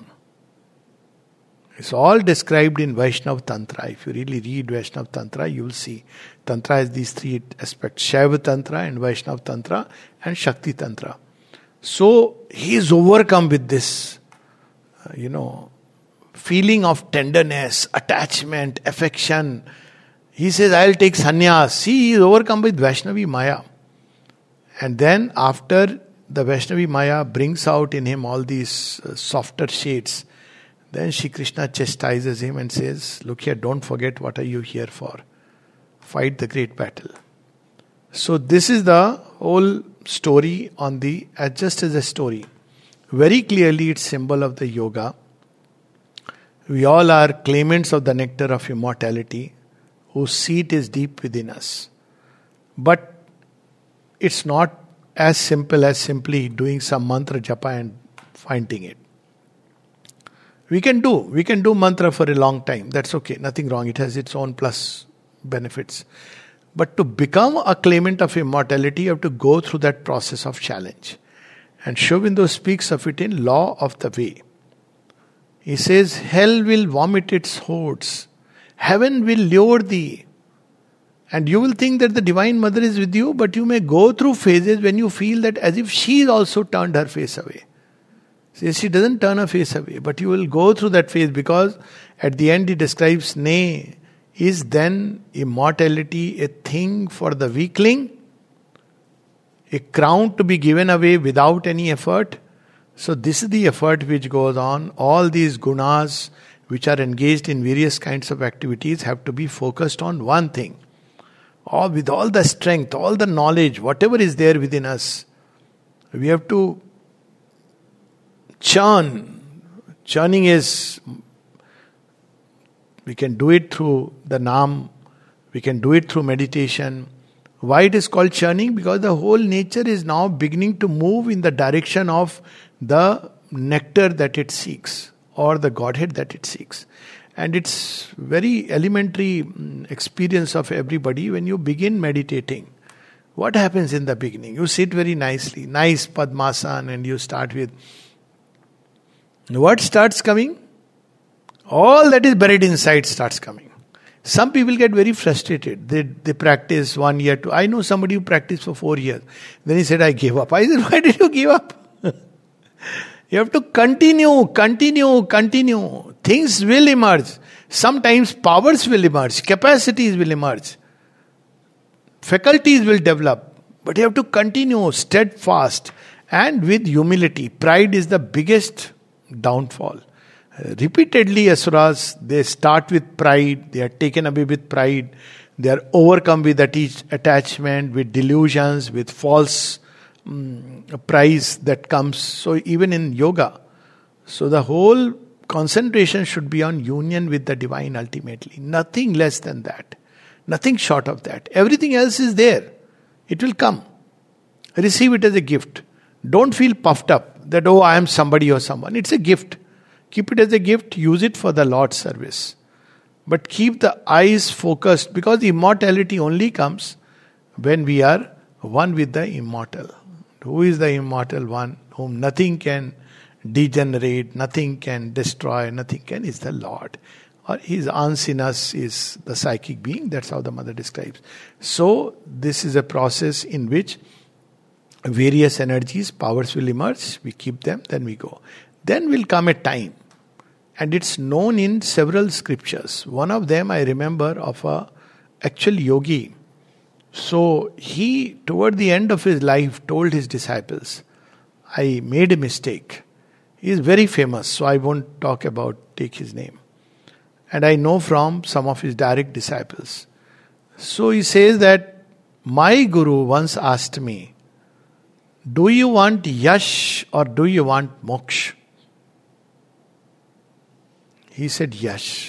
It's all described in Vaishnav Tantra. If you really read Vaishnav Tantra, you will see Tantra has these three aspects: Shaiva Tantra and Vaishnav Tantra and Shakti Tantra. So he is overcome with this, uh, you know, feeling of tenderness, attachment, affection. He says, I'll take sannyas. See, he is overcome with Vaishnavi Maya. And then after the Vaishnavi Maya brings out in him all these uh, softer shades, then Shri Krishna chastises him and says, look here, don't forget what are you here for. Fight the great battle. So this is the whole story on the, uh, just as a story. Very clearly it's symbol of the yoga. We all are claimants of the nectar of immortality, whose seat is deep within us. But it's not as simple as simply doing some mantra japa and finding it. We can do, we can do mantra for a long time. That's okay, nothing wrong. It has its own plus benefits. But to become a claimant of immortality, you have to go through that process of challenge. And Sri Aurobindo speaks of it in Law of the Way. He says, hell will vomit its hordes. Heaven will lure thee. And you will think that the Divine Mother is with you, but you may go through phases when you feel that as if she also turned her face away. See, she doesn't turn her face away, but you will go through that phase, because at the end he describes, nay, is then immortality a thing for the weakling? A crown to be given away without any effort? So this is the effort which goes on. All these gunas which are engaged in various kinds of activities have to be focused on one thing. Or with all the strength, all the knowledge, whatever is there within us, we have to churn. Churning is, we can do it through the Naam, we can do it through meditation. Why it is called churning? Because the whole nature is now beginning to move in the direction of the nectar that it seeks, or the Godhead that it seeks. And it's very elementary experience of everybody when you begin meditating. What happens in the beginning? You sit very nicely, nice Padmasana, and you start with, what starts coming? All that is buried inside starts coming. Some people get very frustrated. They they practice one year, two. I know somebody who practiced for four years. Then he said, I gave up. I said, why did you give up? You have to continue, continue, continue. Things will emerge. Sometimes powers will emerge. Capacities will emerge. Faculties will develop. But you have to continue steadfast and with humility. Pride is the biggest downfall. Repeatedly, asuras, they start with pride, they are taken away with pride, they are overcome with attachment, with delusions, with false um, prize that comes. So even in yoga, so the whole concentration should be on union with the divine ultimately. Nothing less than that. Nothing short of that. Everything else is there. It will come. Receive it as a gift. Don't feel puffed up that, oh, I am somebody or someone. It's a gift. Keep it as a gift, use it for the Lord's service. But keep the eyes focused, because immortality only comes when we are one with the immortal. Who is the immortal one? Whom nothing can degenerate, nothing can destroy, nothing can, is the Lord. Or his ans in us is the psychic being. That's how the mother describes. So this is a process in which various energies, powers will emerge. We keep them, then we go. Then will come a time, and it's known in several scriptures. One of them I remember of a actual yogi. So he, toward the end of his life, told his disciples, I made a mistake. He is very famous, so I won't talk about, take his name. And I know from some of his direct disciples. So he says that, my guru once asked me, do you want yash or do you want moksha? He said, yash.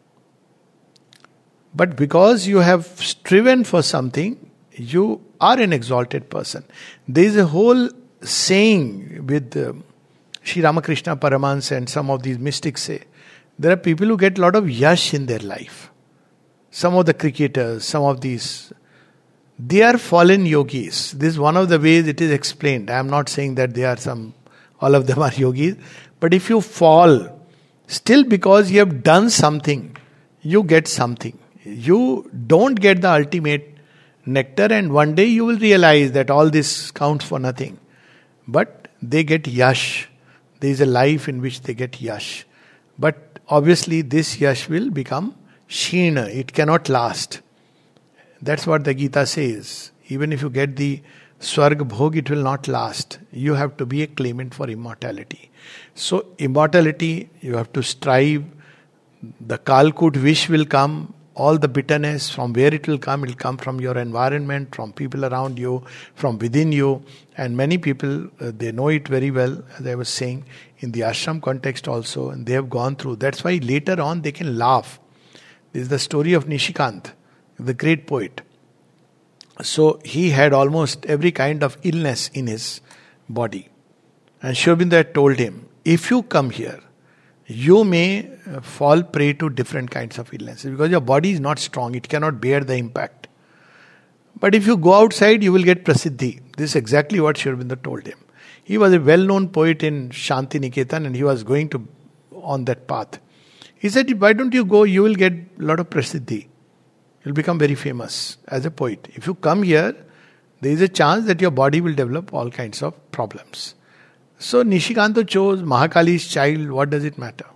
But because you have striven for something, you are an exalted person. There is a whole saying with uh, Sri Ramakrishna Paramahansa and some of these mystics say, there are people who get a lot of yash in their life. Some of the cricketers, some of these, they are fallen yogis. This is one of the ways it is explained. I am not saying that they are some, all of them are yogis. But if you fall, still because you have done something, you get something. You don't get the ultimate nectar, and one day you will realize that all this counts for nothing. But they get yash. There is a life in which they get yash. But obviously this yash will become sheena. It cannot last. That's what the Gita says. Even if you get the Swarg Bhog, it will not last. You have to be a claimant for immortality. So immortality, you have to strive. The Kalkut wish will come. All the bitterness, from where it will come, it will come from your environment, from people around you, from within you. And many people, uh, they know it very well, as I was saying, in the ashram context also, and they have gone through. That's why later on they can laugh. This is the story of Nishikant, the great poet. So he had almost every kind of illness in his body. And Sri Aurobindo had told him, if you come here, you may fall prey to different kinds of illnesses because your body is not strong, it cannot bear the impact. But if you go outside, you will get prasiddhi. This is exactly what Sri Aurobindo told him. He was a well-known poet in Shanti Niketan and he was going to on that path. He said, why don't you go, you will get a lot of prasiddhi. You'll become very famous as a poet. If you come here, there is a chance that your body will develop all kinds of problems. So Nishikanta chose Mahakali's child, what does it matter?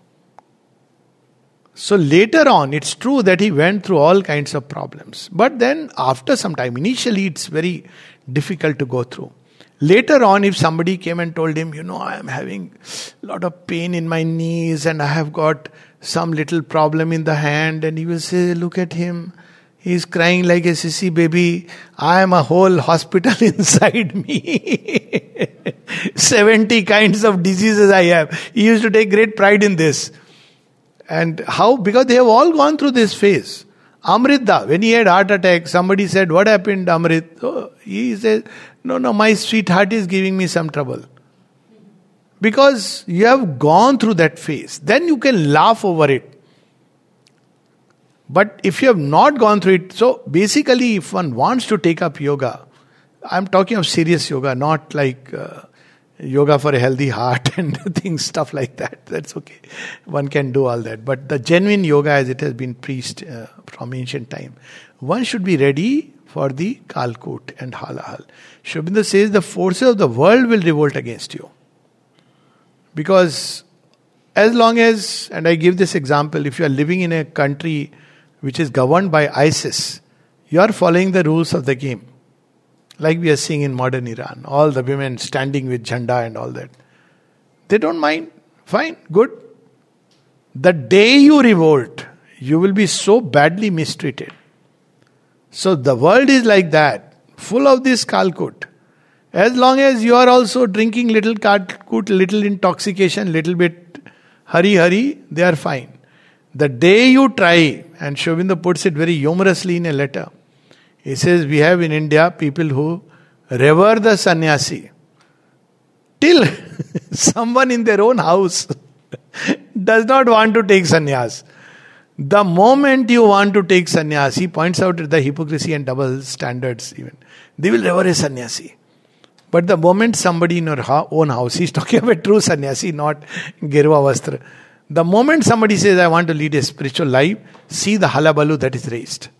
So later on, it's true that he went through all kinds of problems. But then after some time, initially it's very difficult to go through. Later on, if somebody came and told him, you know, I am having a lot of pain in my knees and I have got some little problem in the hand, and he will say, look at him. He is crying like a sissy baby. I am a whole hospital inside me. seventy kinds of diseases I have. He used to take great pride in this. And how? Because they have all gone through this phase. Amrita, when he had heart attack, somebody said, what happened, Amrit? Oh, he said, no, no, my sweetheart is giving me some trouble. Because you have gone through that phase. Then you can laugh over it. But if you have not gone through it, so basically if one wants to take up yoga, I'm talking of serious yoga, not like uh, yoga for a healthy heart and things, stuff like that. That's okay. One can do all that. But the genuine yoga as it has been preached uh, from ancient time, one should be ready for the Kalkut and Halahal. Sri Aurobindo says the forces of the world will revolt against you. Because as long as, and I give this example, if you are living in a country which is governed by ISIS, you are following the rules of the game. Like we are seeing in modern Iran. All the women standing with jhanda and all that. They don't mind. Fine, good. The day you revolt, you will be so badly mistreated. So the world is like that. Full of this Kalkut. As long as you are also drinking little Kalkut, little intoxication, little bit hari hari, they are fine. The day you try, and Sri Aurobindo puts it very humorously in a letter. He says, we have in India people who revere the sannyasi. Till someone in their own house does not want to take sannyas. The moment you want to take sannyas, he points out the hypocrisy and double standards even. They will revere a sannyasi. But the moment somebody in your own house, he's talking about true sannyasi, not Gerva Vastra. The moment somebody says, I want to lead a spiritual life, see the halabalu that is raised.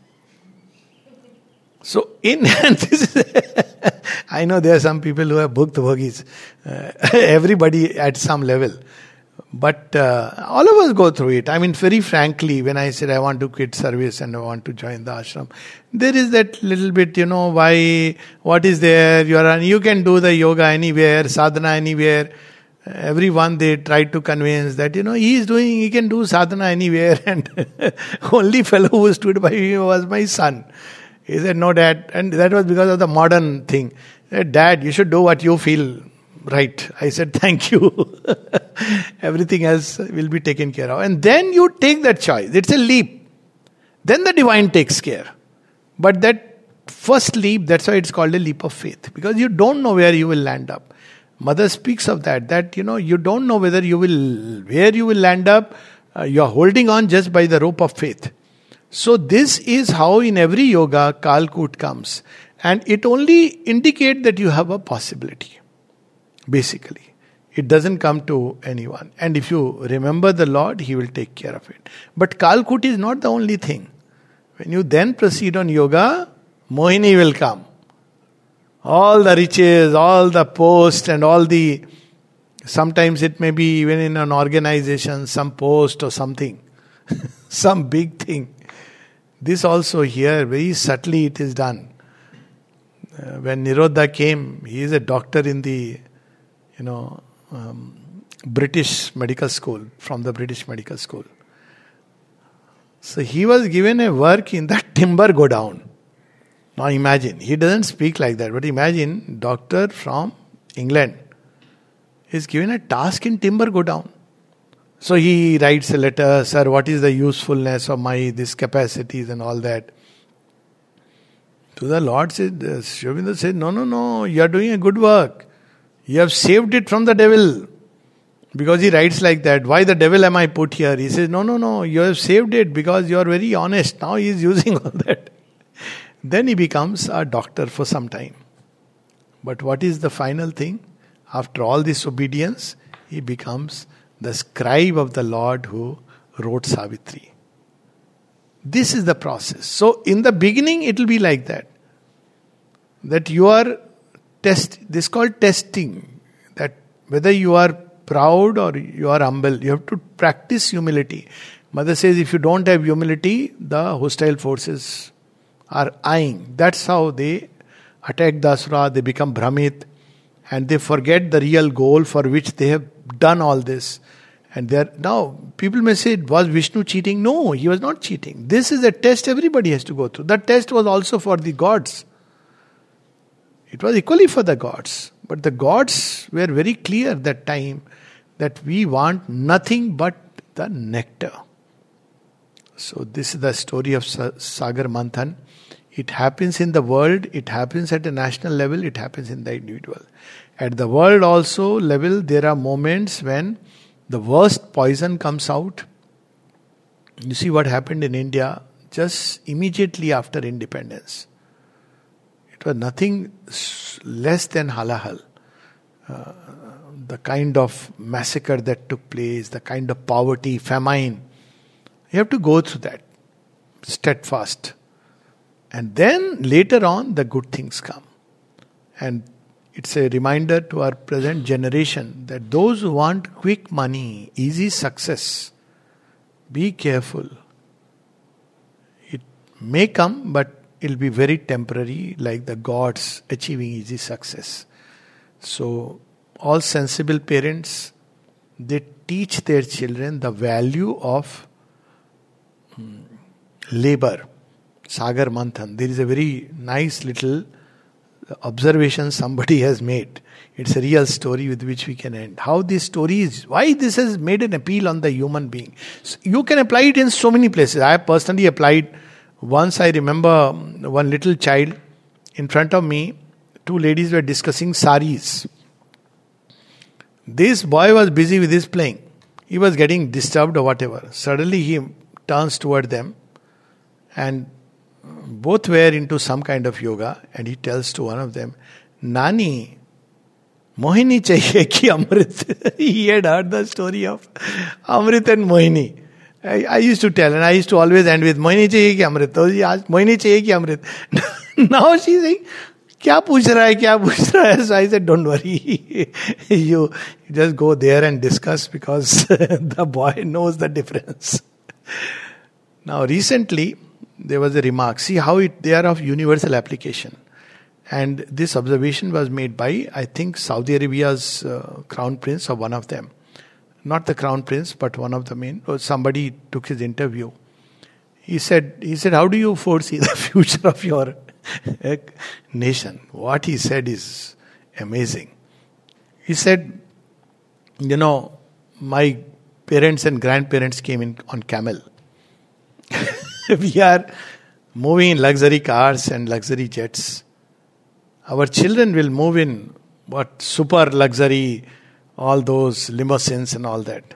So, in this is, I know there are some people who have bhukta bhogis, uh, everybody at some level. But uh, all of us go through it. I mean, very frankly, when I said I want to quit service and I want to join the ashram, there is that little bit, you know, why, what is there? You are, you can do the yoga anywhere, sadhana anywhere. Everyone they try to convince that, you know, he is doing, he can do sadhana anywhere. And only fellow who stood by me was my son. He said, no, Dad. And that was because of the modern thing. Dad, you should do what you feel right. I said, thank you. Everything else will be taken care of. And then you take that choice. It's a leap. Then the divine takes care. But that first leap, that's why it's called a leap of faith. Because you don't know where you will land up. Mother speaks of that. That, you know, you don't know whether you will, where you will land up. Uh, you are holding on just by the rope of faith. So this is how in every yoga Kalkut comes. And it only indicates that you have a possibility. Basically. It doesn't come to anyone. And if you remember the Lord, He will take care of it. But Kalkut is not the only thing. When you then proceed on yoga, Mohini will come. All the riches, all the post and all the, sometimes it may be even in an organization, some post or something, some big thing. This also here, very subtly it is done. Uh, when Nirodha came, he is a doctor in the, you know, um, British medical school, from the British medical school. So he was given a work in that timber go down. Now imagine, he doesn't speak like that, but imagine doctor from England is given a task in timber go down. So he writes a letter, sir, what is the usefulness of my, this capacities and all that. To the Lord said, Sri Aurobindo said, no, no, no, you are doing a good work. You have saved it from the devil. Because he writes like that, why the devil am I put here? He says, no, no, no, you have saved it because you are very honest. Now he is using all that. Then he becomes a doctor for some time. But what is the final thing? After all this obedience, he becomes the scribe of the Lord who wrote Savitri. This is the process. So in the beginning it will be like that. That you are test. This is called testing. That whether you are proud or you are humble, you have to practice humility. Mother says if you don't have humility, the hostile forces are eyeing. That's how they attack the asura, they become Brahmit, and they forget the real goal for which they have done all this. And there now people may say, was Vishnu cheating? No, he was not cheating. This is a test everybody has to go through. That test was also for the gods. It was equally for the gods. But the gods were very clear that time that we want nothing but the nectar. So this is the story of Sagar Manthan. It happens in the world, it happens at a national level, it happens in the individual. At the world also level, there are moments when the worst poison comes out. You see what happened in India just immediately after independence. It was nothing less than halahal. Uh, the kind of massacre that took place, the kind of poverty, famine. You have to go through that. Steadfast. And then later on the good things come. And it's a reminder to our present generation that those who want quick money, easy success, be careful. It may come, but it'll be very temporary, like the gods achieving easy success. So, all sensible parents, they teach their children the value of hmm, labor. Sagar Manthan. There is a very nice little observation somebody has made. It's a real story with which we can end. How this story is, why this has made an appeal on the human being. So you can apply it in so many places. I have personally applied. Once I remember one little child in front of me, two ladies were discussing saris. This boy was busy with his playing. He was getting disturbed or whatever. Suddenly he turns toward them and both were into some kind of yoga, and he tells to one of them, Nani, Mohini chahiye ki Amrit? He had heard the story of Amrit and Mohini. I, I used to tell, and I used to always end with Mohini chahiye ki Amrit? So she asked, Mohini chahiye ki Amrit? Now she's saying, Kya puch raha hai, kya puch raha hai? So I said, don't worry. you just go there and discuss because the boy knows the difference. Now recently, there was a remark. See how it, they are of universal application. And this observation was made by, I think, Saudi Arabia's uh, crown prince or one of them. Not the crown prince, but one of the main. Or somebody took his interview. He said, he said, how do you foresee the future of your nation? What he said is amazing. He said, you know, my parents and grandparents came in on camel. We are moving in luxury cars and luxury jets. Our children will move in what super luxury, all those limousines and all that.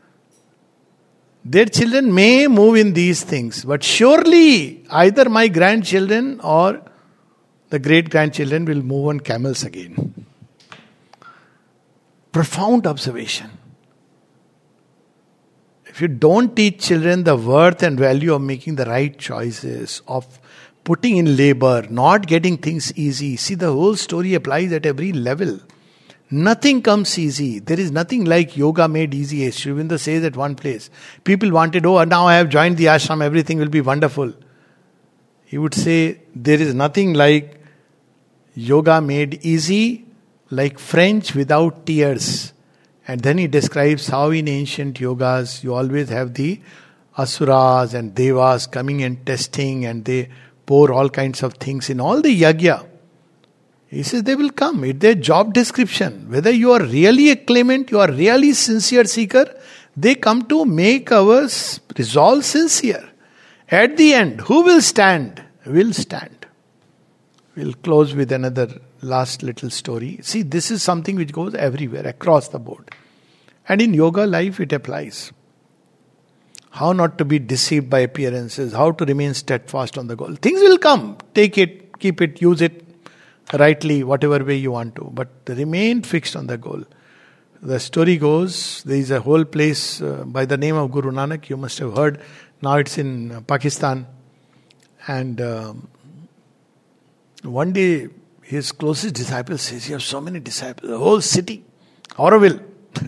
Their children may move in these things, but surely either my grandchildren or the great grandchildren will move on camels again. Profound observation. If you don't teach children the worth and value of making the right choices, of putting in labor, not getting things easy. See, the whole story applies at every level. Nothing comes easy. There is nothing like yoga made easy. Sri Aurobindo says at one place, people wanted, oh, now I have joined the ashram, everything will be wonderful. He would say, there is nothing like yoga made easy, like French without tears. And then he describes how in ancient yogas, you always have the asuras and devas coming and testing, and they pour all kinds of things in all the yagya. He says they will come. It's their job description. Whether you are really a claimant, you are really sincere seeker, they come to make our resolve sincere. At the end, who will stand? Will stand. We'll close with another last little story. See, this is something which goes everywhere, across the board. And in yoga life, it applies. How not to be deceived by appearances, how to remain steadfast on the goal. Things will come. Take it, keep it, use it rightly, whatever way you want to. But remain fixed on the goal. The story goes, there is a whole place uh, by the name of Guru Nanak, you must have heard. Now it's in uh, Pakistan. And um, one day, his closest disciple says, you have so many disciples, the whole city, Auroville.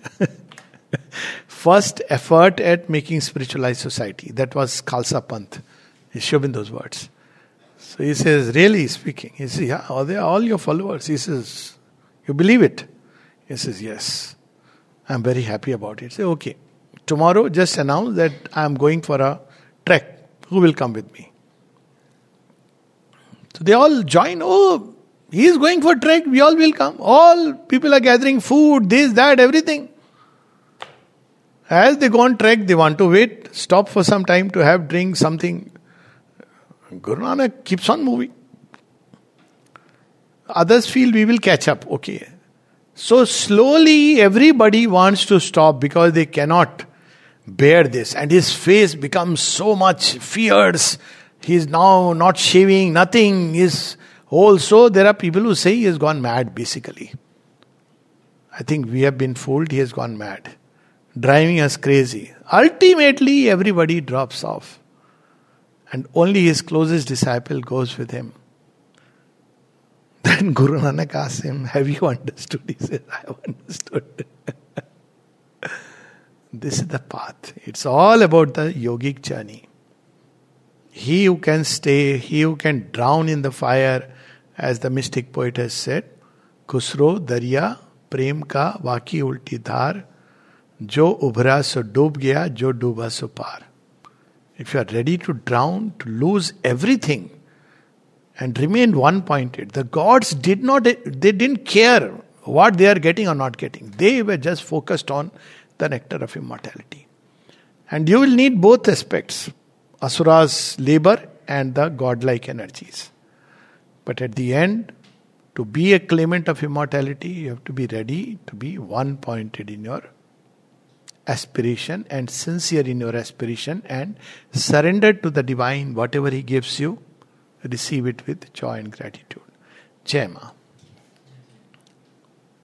First effort at making spiritualized society. That was Khalsa Panth. He's showing those words. So he says, really speaking, he says, yeah, are they all your followers? He says, you believe it? He says, yes. I'm very happy about it. Say, okay. Tomorrow, just announce that I'm going for a trek. Who will come with me? So they all join. Oh, he is going for trek. We all will come. All people are gathering food, this, that, everything. As they go on trek, they want to wait, stop for some time to have drink, something. Guru Nanak keeps on moving. Others feel we will catch up. Okay. So slowly everybody wants to stop because they cannot bear this. And his face becomes so much fierce. He is now not shaving, nothing. Is also there are people who say he has gone mad basically. I think we have been fooled. He has gone mad. Driving us crazy. Ultimately, everybody drops off. And only his closest disciple goes with him. Then Guru Nanak asks him, have you understood? He says, I have understood. This is the path. It's all about the yogic journey. He who can stay, he who can drown in the fire, as the mystic poet has said, Khusro darya prem ka waki ulti dhar, jo ubhra so doob gaya, jo dooba so par. If you are ready to drown, to lose everything, and remain one-pointed, the gods did not, they didn't care what they are getting or not getting. They were just focused on the nectar of immortality. And you will need both aspects, Asura's labor and the godlike energies. But at the end, to be a claimant of immortality, you have to be ready to be one-pointed in your aspiration and sincere in your aspiration and surrendered to the divine. Whatever he gives you, receive it with joy and gratitude. Jai Ma.